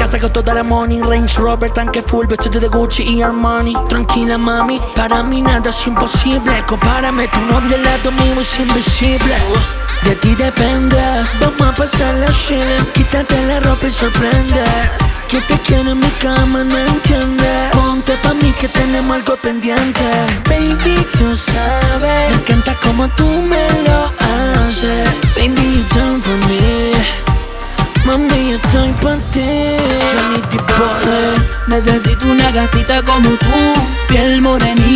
casa con toda la money, Range Rover, tanque full, vestido de Gucci y Armani. Tranquila mami, para mí nada es imposible. Compárame, tu novio al lado mío es invisible. De ti depende, vamos a pasarla chile. Quítate la ropa y sorprende. Que te quiere en mi cama, no entiende. Ponte pa' mí que tenemos algo pendiente. Baby, tú sabes, me encanta como tú me lo haces. Baby, you done for me. Mami, yo estoy pa' ti. Necesito una gatita como tú, piel morenita